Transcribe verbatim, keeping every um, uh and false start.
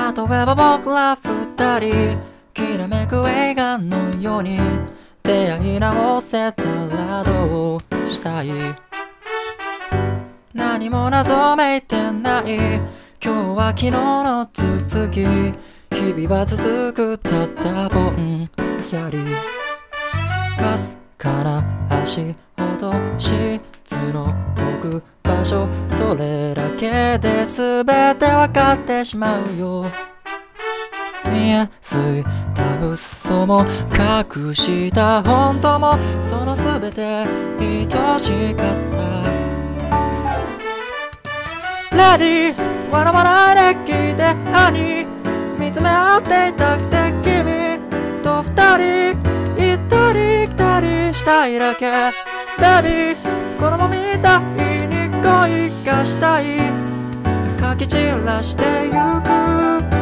例えば僕ら二人きらめく映画のように出会い直せたらどうしたい。何も謎めいてない。今日は昨日の続き。日々は続くたったぼんやり。かすかな足音質の置く場所、それだけで全て分かってしまうよ。見えすいた嘘も隠した本当も、その全て愛しかった。レディー笑わないで聞いてハニー、見つめ合っていたくて君と二人行ったり来たりしたいだけ。ベビー子供みたいに恋がしたい。かき散らしてゆく